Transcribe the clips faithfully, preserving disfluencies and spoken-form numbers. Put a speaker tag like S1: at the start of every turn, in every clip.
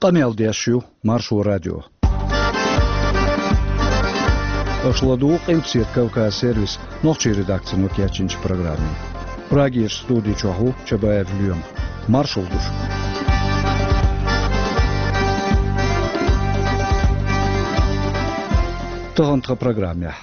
S1: قميل ديشيو مارشو راديو أشلدو قيمتسيت كوكا سيرفيس نوخشي редакция نوكياتشنش программе. Прагиш студии чоху чабаев люем. Маршал душ. Тохонтха программе.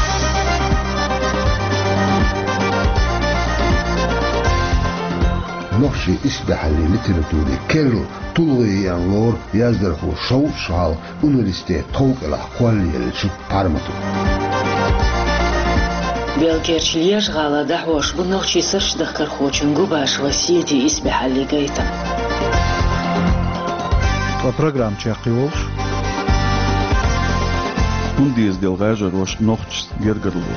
S2: نخشي إسبح اللي لترتولي كيرل طلغي ينور يزدرخو شو شال ونرستي توق الأحوالي الشب بارمتو
S3: بيلكيرشليش غالا دحوش بنخشي سرش دخكر خوچنگو باش وسيتي إسبح اللي قيتا
S1: وبرنامج چاقيولش
S4: Undijas dēļ vēžarošs nohčs Gergarlo.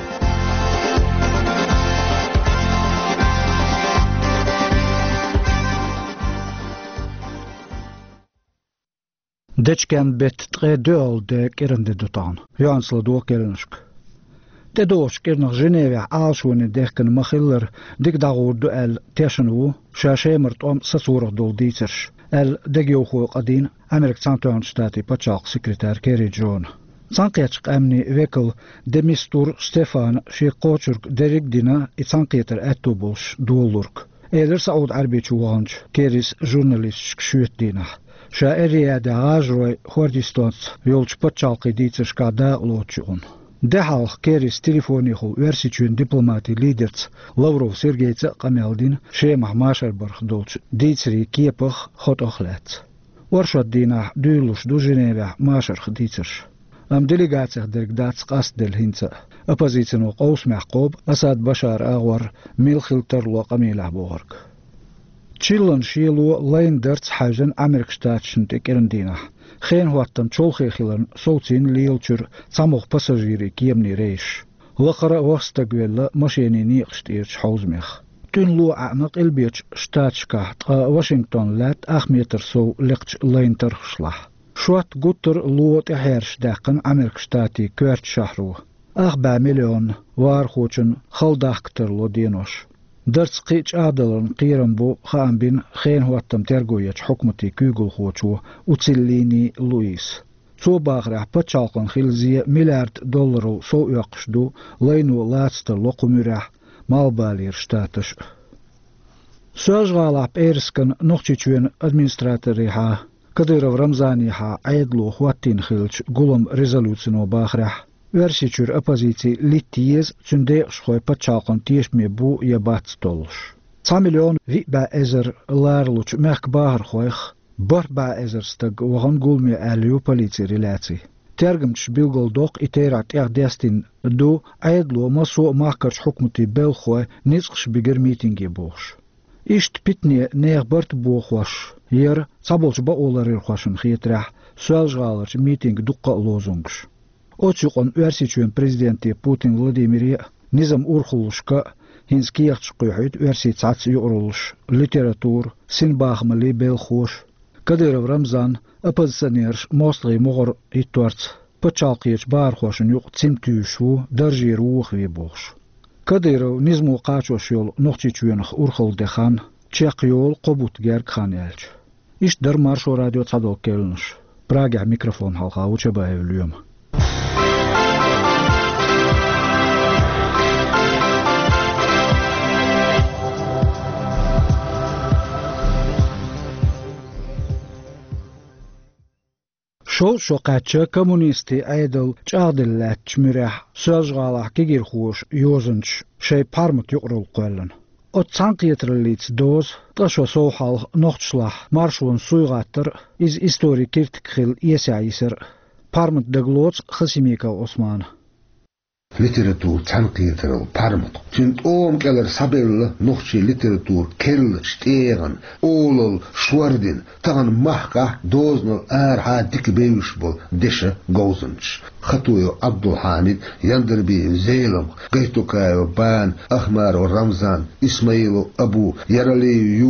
S1: Dečken bet tre døl de kerende dutan. Jansla do kerensk. De doos kernog Geneve aalswene deken machiller dik dagur duel teshenu shashemert om sasurg dol dieters. El degyogo qadin Amerik Santoon stati pachaq sekretær Kerry John. Sanqiyatq amni vekel demistur Stefan Shikochurk derigdina itsanqiyater etubulsh dolurk. Eder Saud Arbechu wanch Kerry's journalist shüetdina. شاعرية دعاجروي خوردستانس يولش بتشالقي ديتش كادا لوتشون. دحال كيريس تليفوني خو ورسيتشون دبلوماتي ليدرز لوروف سيرجيتس قمالدين شيمح ماشر برخ دولش ديتسري كيبخ خط أخلات. ورشد دينا دولوش دو جنيفة ماشر خديتش. أم ديليغاتسخ درقداتس قاس دل هنسا. أبازيتنو قوس محقوب أساد بشار أغور ميلخلتر لو قميلة بوغرك. تشيلن شيلو لين درتس حاجن أمريك شتاتشن تكرندينا خين هواتم تشولخي خيلن صوتين ليلتشر تساموخ باساجيري كيمني ريش لقرا وستقويل مشيني نيقشتيرش حوزميخ تون لو أعنق البيتش شتاتشكا تقا واشنطن لات أخ متر سو لقش لين ترخشلح شوات قطر لو تحيرش داقن أمريك شتاتي كوارت شهرو أخ با مليون وارخوچن خلداختر لو دينوش درس قيج عادلن قيرن بو خان بين خين هواتم ترغويج حكمتي كوغل خوچو وتسليني لويس سو باغرا بچالقن خيلزي مليارد دولار سو يقشدو لينو لاتست لوقمرا مالبالير شتاتش سوجغالا بيرسكن نوخچيچون ادمنستراتوري ها كديرو رمزاني ها عيدلو خواتين خيلچ غولم ريزولوشنو باغرا ورشيچور اپوزيتي ليتيز تشندي شخوي بچالقن تيشمي بو يبات ستولش ثلاثة مليون في با ازر لارلوچ مخ باهر خويخ بر با ازر ستگ وغن گولمي اليو بوليتي ريلاتي ترجمش بيلغل دوق ايتيرات اغ ديستين دو عيدلو مسو ماكرش حكمتي بلخوي نيزقش بيجر ميتينجي بوش اشت بيتني نيغ برت بوخوش ير صابولش با اولار خوشن خيترح سوالجالرش ميتينج دقة لوزونگش Oçuqon ürsiçün prezidenti Putin Vladimir nizam urxuluşka hinskiyaqç quyhut ürsiçats yuruluş literatur sin baxmali belxoş Kadyrov Ramzan opozitsionerş mostly mogor itwarts pachalqiyç barxoşun yoq tsimtüşu darjiruх vibox Kadyrov nizmu qaçoş yol noqçiçün urxul dexan çeqyol qobutger khanelç iş dar marşo radio tsadol kelnuş Praga mikrofon halqa uçabayevlüyüm شو شقاتشا كومونيستي ايدل چاغدلات چمرح سوزغالح كيغير خوش يوزنش شي بارمت يقرل قولن او تسانقيترليتس دوز تشو سوحال نوختشلح مارشون سويغاتر از استوري كيرتكخيل يسعيسر بارمت دغلوتس خسيميكا عثمان
S2: Literatur tanqiyatral parmat. Tint oom keller sabel nochchi literatur kell stegen olol schwardin tagan mahka doznol ar ha dik beusbol desha gozens. Khatuyo Abdul Hamid yanderbi Zeylom Gaitukayo Ban Ahmar Ramzan Ismail Abu Yarali Yus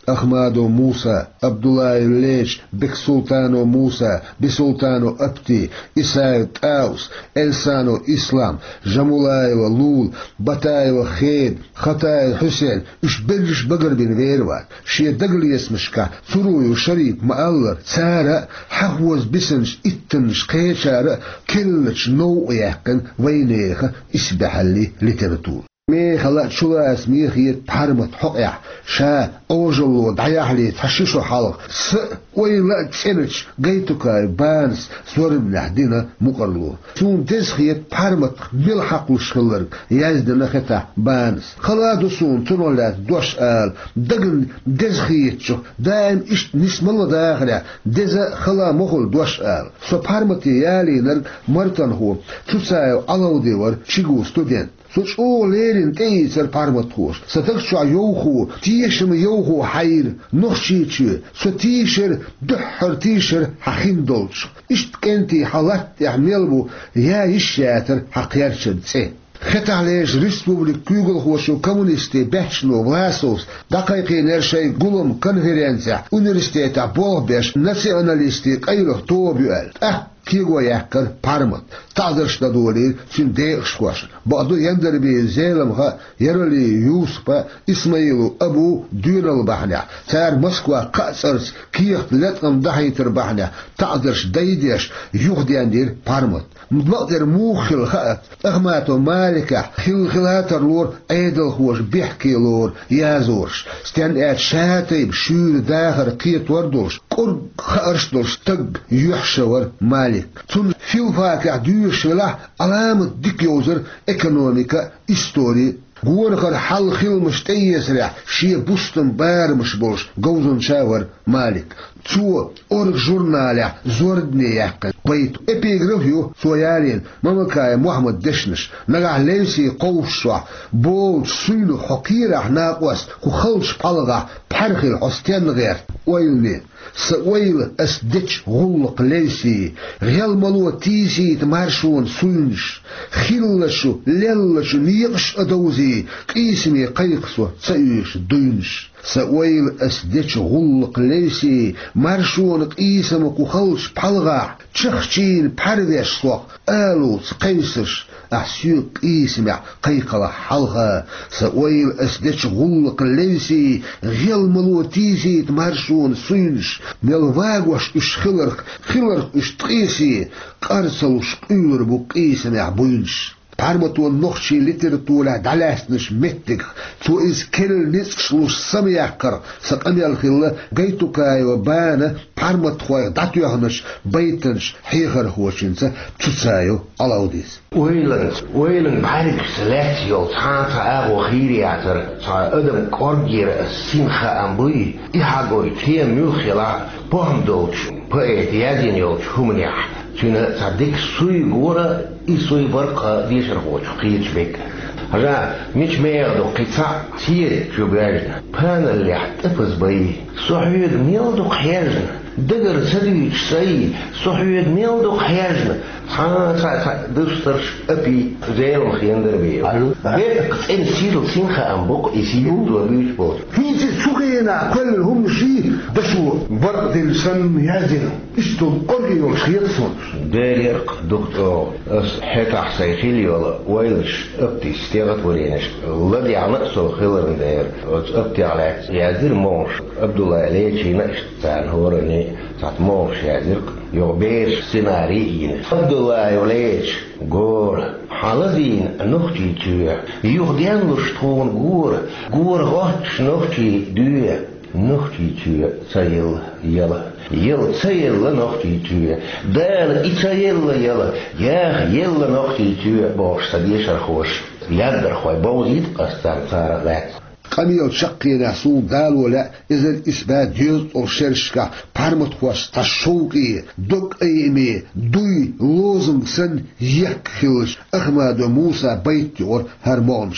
S2: أحمد موسى عبد الله الليش بك سلطانو موسى بسلطانو أبتي إسايو تاوس إلسانو إسلام جمولاي ولول بتاي وخيد خطاي حسين إش بلش بقر بين غيروات شي دقلي اسمشكا ثروي وشريف مألر سارة حقوز بسنش اتنش قيشارة كلش نو يحقن وينيخ اسبح لي لترتور مي خلات شلاس ميخيت بحرمت حقيا شا اوجلو دعياحلي تحشيشو حلق س ويلا تسنش قيتوكاي بانس سورب نحدينا مقرلو سون تسخيت بحرمت بالحق وشخلر يازدنا خطا بانس خلادو سون تنولات دوش آل دقن دزخيت شو دايم اشت نسم الله داخلة دزا خلا مخل دوش آل سو بحرمتي يالي نر مرتن هو تسايو علو ديور شيقو ستودنت سوش او ليرين تيسر بارمتوش ستكشع يوخو تيشم يوخو حير نخشيتشو سو تيشر دحر تيشر حخين دولش اشت كنتي حالات يحملبو يا يشاتر حقيرشد سي خطع ليش ريسبوبليك كوغل هوشو كومونيستي بحشلو بلاسوس دقيقي نرشي قلم كونفرنسيا انيرستيتا بوغبش ناسيوناليستي قيلو توبيوال اه كيغو يحكر بارمت تعذرش دادولي سن ديخ شكوش بعدو يندر بي زيلمها يرلي يوسف اسماعيل ابو دون البحنة سار مسكوا قاسرس كيخ لتقم ضحي تربحنة تعذرش دايديش يوخدي اندير بارمت مطلقدر موخل خات اغماتو مالكة خل خلاتر لور ايدل خوش بيحكي لور يازورش ستان اات شاتي بشور داخر قيت وردوش قرب خارش دولش تق يحشور مالك تون فيل فاكع ديوش له علامة ديكيوزر ايكونوميكا استوري غورخر حل خيل مشتيس رح شي بوستن بار مش بوش جوزن شاور مالك تو اورك جورنالع زوردني يحقن بيت ابيغرافيو سويالين ممكاي محمد دشنش نغا ليسي قوشوا بول سيلو حقيرة ناقوس وخلش بالغا بحرخي الحستين غير ويلني سويل اس ديتش غلق ليسي غيال ملو تيسي تمارشون سونش خيلشو ليلشو نيقش ادوزي قيسمي قيقسو تسيش دوينش سويل اس ديتش غلق ليسي مارشون قيسمك وخلش بحلغا تشخشين بحردش سوق آلو تقيسش أحسيو قيسمي قيقلا حلغا سويل اس ديتش غلق ليسي غيال ملو تيسي تمارشون سونش ملواغوش اش خلرق خلرق اش تقيسي قرصلوش قيور بو قيسمي بوينش بارمتو النخشي لترتولا دلاسنش متك تو إز كل نسكشلوش سميحكر سقمي الخلة قيتو كاي وبانا بارمت خوي داتو يهنش بيتنش حيغر هوشنسا تسايو علاوديس
S5: ويلن ويلن بارك سلاتيو تانتا اغو خيرياتر تا ادم كورجير السينخا امبوي إحاقوي تيا ميوخيلا بوهمدوش بأيت يادينيوش همنيح تينا تعديك سوي غورا إسوي برقة ديشر غوش قيتش بك هذا مش ميردو قطع سير شو بيجنا بان اللي احتفظ بيه صحيد ميلدو حياجنا دقر سديش سي صحيد ميلدو حياجنا ها سا سا دسترش أبي زيرو خيندر بيه ألو بيك إن سيرو سينخا أمبوك يسيرو دو بيش بود
S2: هيك سوكينا كل هم شيء بشو برد السن يازن اشتو قرقي والخيطسون
S5: ديريق دكتور اس حتى سيخيلي ولا ويلش ابتي ستيغت ورينش الذي عنقصو خيلر دير ابتي على يازر موش عبد الله عليكي نقش تان هورني تات موش يازر يوبيش سيناريين عبد الله عليك قول حالذين نختي تيوه يخدين لشتون قول قول غاتش نختي دوه نختي تيوه سيل يلا يلا سيل نختي تيوه دال إتسيل يلا يا يلا نختي تيوه باش سديش رخوش يقدر خوي بوزيد قستان صار غات
S2: قميل شقي ناسون دال ولا إذا الإثبات جيز أرشرشكا بارمت خوش تشوقي دق أيمي دوي لوزن سن يكخلش أحمد موسى بيتور هرمونش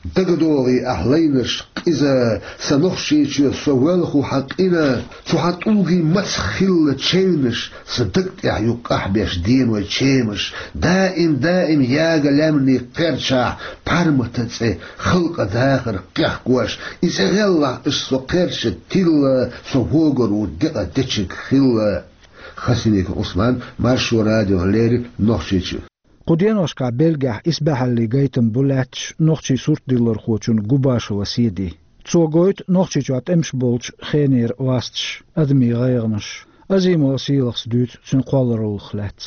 S2: دقدوري أهلينش إذا سنخشي سوالخو حقنا سحطوغي مسخل تشينش صدقت يعيق أحبش دين وتشيمش دائم دائم ياغا لامني قرشا بارمتت خلق داخر قيحكوش إذا غلا إسو قرش تيلا سوغر ودقا دتشك خلا خسينيك عثمان مارشو راديو هليري نخشيتشو
S1: قدين وشكا بلغح إسبح اللي جايتم بولاتش نوخشي سورت ديلر خوچون قباش وسيدي تسوغويت نوخشي جوات امش بولش خينير واستش أدمي غيرنش أزيم وسيلخس دوت سن قوالر الخلات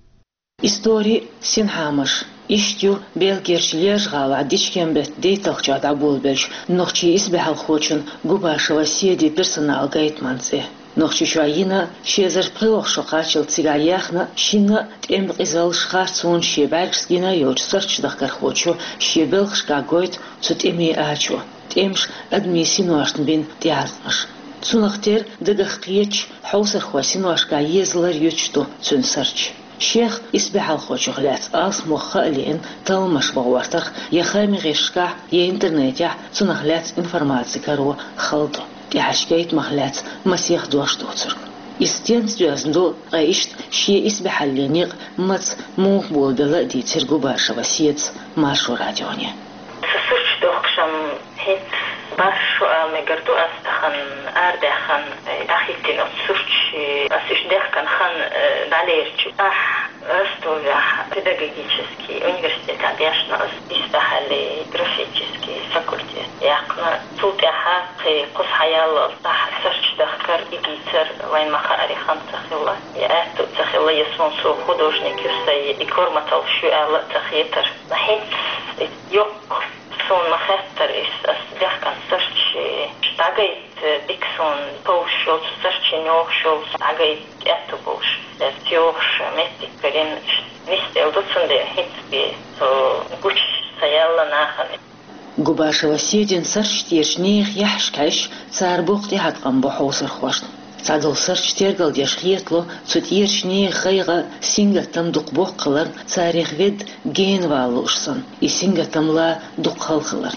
S3: истории синхамаш иштю белгершлеш гала дичкембет дейтохчат абулбеш нохчи исбехал хочун губашева седи персонал гайтманце нохчи шваина шезер прилох шокачил цигаяхна шина тем изал шхарцун шебалскина йоч сарчдах кар хочу шебелхшка гойт цутеми ачу темш адмисинуашн бин тиарнаш цунахтер дагахкиеч хаусар хвасинуашка езлар йочту цунсарч شيخ إسبح الخوش غلات آس مخالين تلمش بغوارتخ يخامي غيشكا يا إنترنت سنغلات إنفرماتي كارو خلطو يحشكيت مغلات مسيح دوش دوتر إستيان ستيازندو غايشت شي إسبح اللينيق مات موه بولدلا دي ترقو باشا وسيد مارشو راديوني
S6: سسرش دوخشم هيت باشو مقردو أستخن أردخن أخيتين أتسرش أسيش دخن خن باليرش أح أستوى педагогический университет обязан испахали графический факультет. Яхна тут яха при кусхаял тах сарчдахкар игитер вайн махари хантахила. Я тут захила ясон су художник юсай и корматал шуала тахитер. Нахит йок сон махаттер is as дехкан сарч штагайт биксон поушол сарчинох шол штагайт эту поуш. Тёрш метик перен вистел дуцунде хитби то гуч саяла нахане
S3: губашева седин сарч тешних яшкаш царбухти хатган бохосер хвашт цадол сарч тергал дешхиетло цутиршни хайга сингатам дукбох кылар царихвед ген валушсан и сингатамла дукхалхылар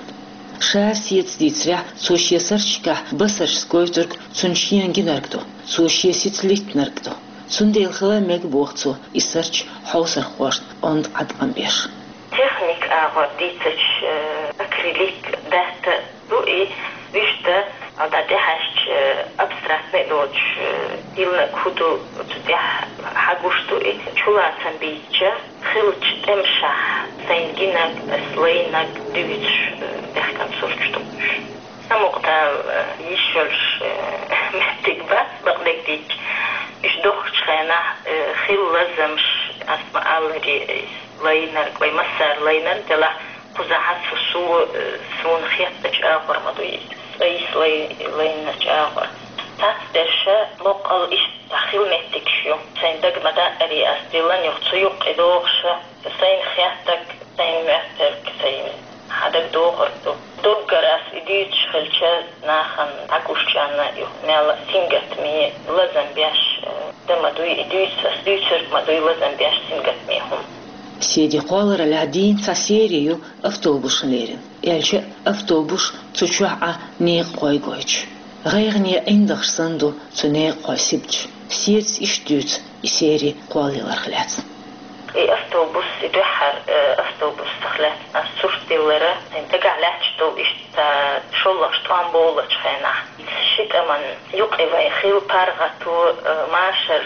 S3: шасиец дицря сошье сарчка басарч скойтурк цуншиян гинаргдо сошье ситлитнаргдо Сундел хла мег бохцу и сарч хаусар хвашт онд адган беш.
S6: Техник ава дитач акрилик дата дуи вишта ада дехаш абстрактный доч дилна куду тудях хагушту и чула самбича хилч темша сайнгинак слейнак дивич дехкан сурчту. Самуqta yishulsh mettikbas baqdekdik إيش دخش خينا خيل لازمش أسمع الله لينر كوي مسار لينر تلا قزحت سو سون خيطة آخر مضي إيش لي لينر آخر تاسدرشة لقال إيش تخيل متك شو سين دق مدى أري أستيلان يخطيق إدوخشة سين خيطك سين مهترك سين هذا دوغر دو دوغر أس إديتش خلشة ناخن أكوشجانا يخمل سينجت مي لازم بيش دم دوي إديتش أسديتشر ما دوي لازم بيش سينجت ميهم
S3: سيدي قالر العدين تسيريو أفتوبوش ليرن يالش أفتوبوش تشوع نيق قوي قويش غيرني عندك صندو تنيق قوي سبج سيرت إشتوت يسيري قوالي لرخلات
S6: أفتوبوس يدحر أفتوبوس تخلات السورس ديلرة تنتقع لاتشتو إشتا شولش طوان بولش خينا شيت أمن يقعي ويخيل بارغتو ماشر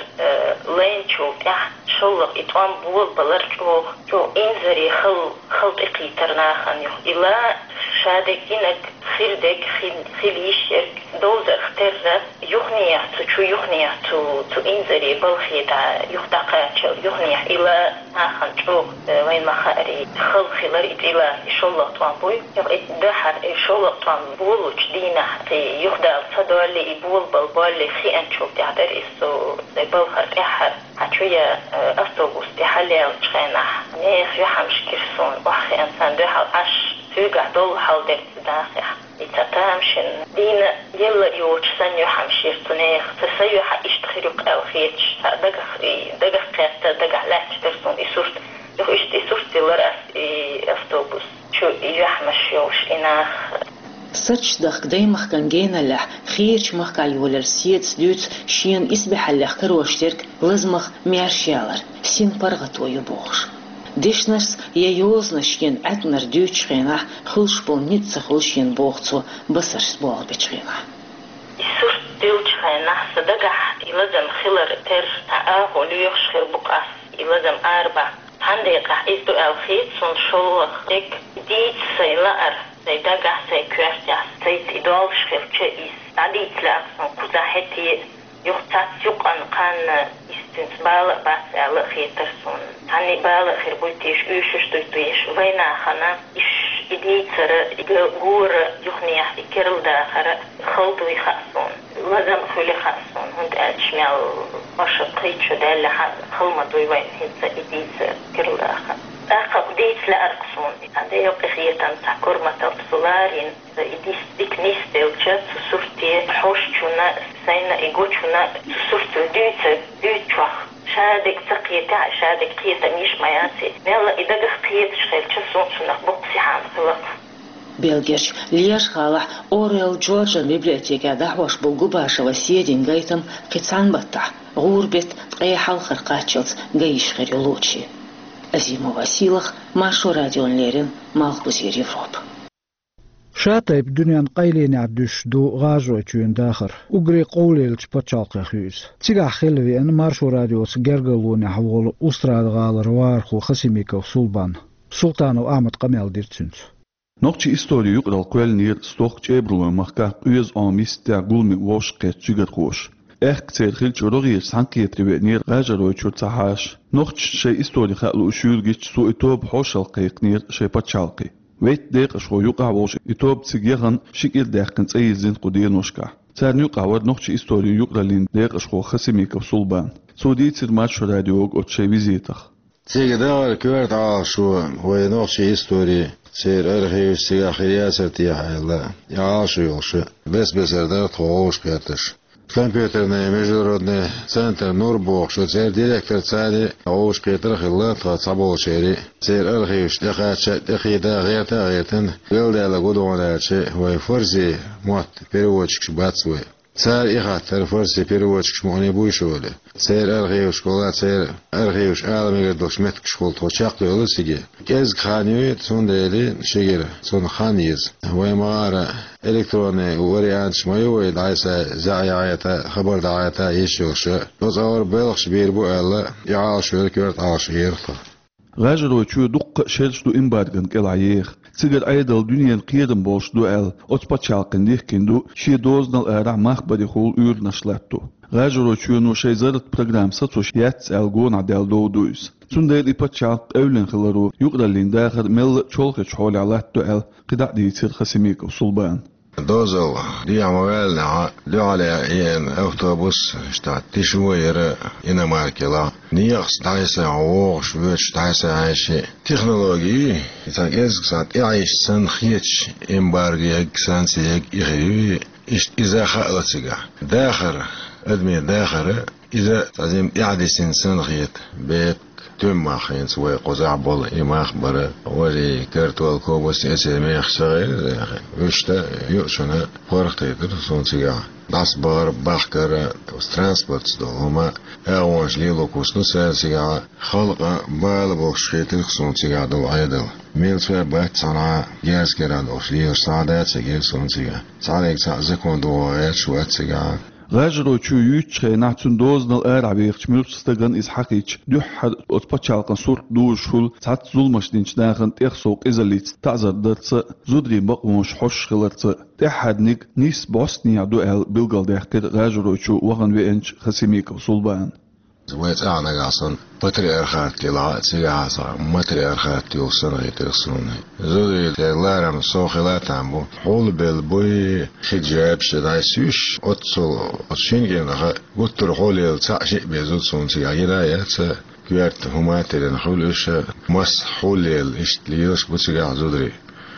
S6: لينشو يح شولق إطوان بول بلرجو جو إنزري خل خلط إقيتر ناخن يخ إلا شادك إنك خيردك خيل يشيرك دوزر اخترت يخنية تشو يخنية تو تو إنزري بالخيدا يخدقاتشو يخنية إلا ناخن جو وين مخاري خل خيلر إلا شولق طوان بوي يخ إدحر شولق طوان بولوش دينا يخدا صدولي يبول بالبالي خي أنشو تعبر إسو زي بالخر إحر هاتشوية أفتوبوس تحلي الشخينة نيخ يحمش كيرسون وحي إنسان دوحل عش سيقع دول حال درت داخل يتتامشن دين يلا يوش سن يحمش يرتنيخ تسيوح إشتخيرك أو خيتش دقخ دقخ قياستا دقع لاتش درسون إسورت يخشتي صورتي لرأس أفتوبوس شو يحمش يوش إناخ
S3: سرچ دخ دايمخ كان جينا لح خيرش مخ كاليول السيد سلوت شين اسبح اللح كروشترك لازمخ ميرشيالر سين برغتو يبوخش ديشنس ييوزنش ين اتنر دوتش خينا خلش بول نيتس خلش ين بوخصو بسرش بول بيتشخينا
S6: صورت دوتش خينا صدقح يلزم خلر تر تاخو ليخش خير بقاس يلزم أربع عندي قح إستو الخيط صن شلوخ ديك ديت سيلار سيدقح سيكوشتع سيت إدولش خيرتش إس عديت لأقصن كوزا حتي يختات يقن قان إستنس بالغ باس على خيترسون هني بالغ خير بويتيش إيشش دويتيش وينا خنا إش إديت سر غور يخنيح إكرل داخر خلطو يخصون لازم خلي خصون هند أجمع وشق خيتش دال خلما دوي وين هنسا إديت كرل داخر أخذ ديت لأرقصون هذا يوقع خيطان تحكور مطلب سولارين إديس ديكنيس ديوجات سورتي حوشتونا سينا إيقوتونا سورتو ديوت ديوتوخ شادك تقيتع شادك قيتا ميش مياسي ميلا إذا قيت شخيل تشسون سنخ بقسي حان خلق
S3: بيلجيش ليش خالح أوريل جورجا بيبليوتيكا دعوش بوغوباشا وسيدين غيتم قيتسان بطح غوربت تقيحال خرقاتشلت غيش غير يلوتشي أزيمو واسيلخ ماشو راديون ليرين مالخبوزير يوروب
S1: شاتي بدنيا قايلين عدوش دو غازو تشون داخر وغري قوليل تشباتشالق خيوز تيغا خلوي ان مارشو راديوس جرغلون حول أستراد غال روارخو خسيميكو سولبان سلطانو أحمد قميل ديرتسنس
S4: نوخشي استوري يقرال كويل نير ستوخ تشيبرو مخكا قيز آميس تا قلمي واشقيت تشيغر خوش اخ تسير خلش روغير سانكيت ربنير غاجرو تشور تحاش نوخش شي استوري خالو اشورغيش سو اتوب حوشال قيق نير شي باتشالقي ويت ديق شو يقع وش اتوب تسيغيغن شكل داخن تسيزين قدير نوشكا تسار يقع ود نوخش استوري يقرالين ديق شو خسيميكو سولبان سو دي تسير ماتش راديوغ او تشي ويزيتخ
S7: تيجي دار كورت عاشو هو نوخش استوري سير ارخي سيغا خرياسر تيحا يلا يعاشو يوشو بس بس اردار تخوش كارتش Компьютерный международный центр Нурбок, что царь директор цари, а уж Петр Хиллатха Цаболчери, царь Архивш, Дахача, Дахида, Гета, Гетен, Гилдела Гудоначи, Вай Форзи, Мот, переводчик Бацвы. Царь Ихатер Форзи, переводчик Шмони Буйшоли. Царь Архивш, школа, царь Архивш, Аламигер Дошметк школ, Точак Лолосиги. Кез Ханюит, Сундели, Шигер, Сун Ханиз, Вай Мара, إلكتروني ووريان شمايوي دعيسة زعياتا خبر دعياتا يشوش نصور بلغش بيربو ألا يعاش ويركورت عاش يرخى
S4: غاجرو تشو دق شلش دو إمبارغن كالعيخ تسيقر أيضا دنيا قيدن بولش دو أل أتباتشالقن ديخكن دو شي دوزنال أرع مخبري خول أور نشلاتو غاجرو تشو نو شي زرت برنامج ساتوش ياتس ألغون عدال دو دويس سندير إباتشالق أولن خلارو يقرالين داخل مل تشولخش حول علات دو أل قدع دي تسير خسيميكو سلبان
S7: دوزل دي عموالنا دي على ين أوتوبوس شتات تشوير إنا ماركلا نيخس تعيسى عوغش وش تعيسى عايشي تكنولوجي يتاقيز كسات يعيش سن خيتش إمبارغيك سانسيك إخيوي إشت إذا خالتسيقا داخر أدمي داخر إذا تعزيم يعدي سن سن خيت بيت تم خين سوى قزع بول إماخ برا ولي كرتوال كوبس إسميخ صغير وشتا يوشنا فرق تيتر سون سيجا داس بار باخكر ترانسبورت دو هما أوانش ليلو كوسنو سال سيجا خلق بالبوك شخيتر سون سيجا دو عيدل ميل سوى بات صنع جاز كران أوشلير سعادات سيجا سون سيجا سعادك سعزكون دو عيد شوات سيجا
S4: غاجرو تشو يوتش نعتون دوزنال أرعبيخ تشميرتستغن إسحاقيتش دوحد أتباتشالقن صورت دوش فول سات زولمش دينش داخن تيخسوق إزاليت تعزر درتس زودري بقومش حوش خلرتس تحد نيك نيس بوسنيا دوال بلغال داخكر غاجرو تشو وغن وينش خسيميك وصولبان
S7: زويت أنا قاصن بطريقات لا سياسة مطريقات يوصل يترسون زودي تلارم سوخلات عمو حول بالبوي حجاب شداي سوش أتصل أتشينجين خا قطر حولي التعشي بيزود سون سياجيلا ياتس كيرت هما ترين حولش مس حولي الاشتليوش بتسيجا زودري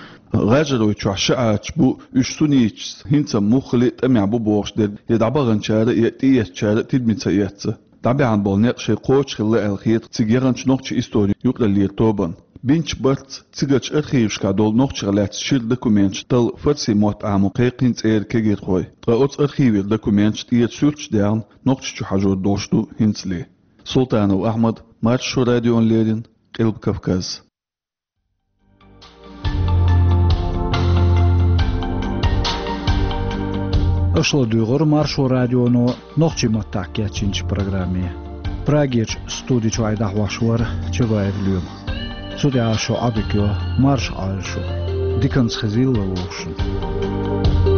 S4: غاجرو تشعشعات بو اشتونيتش هنتا مخلي تمع بو بوش دد يدعبغن شارع يأتي يتشارع تدمي تسياتس طبعا بولنق شي قوش خلا الخيط تيجيرنش نوقش استوري يقل اللي توبن بينش برت تيجاتش ارخيوش كادول نوقش غلات شير دوكومنتش تل فرسي موت عامو قيقين تير كيجير خوي تغوت ارخيوير دوكومنتش تير سورتش دارن نوقش جو حاجور دوشتو هنسلي سلطان وأحمد مارشو راديو ليرين قلب كفكاز
S1: Öşlo duyğur Marşo Radio'nu noqçi mattaqya çinç programı. Prageç studi çayda hvaşvar çevayevlüm. Sudia şo abikyo marş alşo. Dikans xizil oluşun.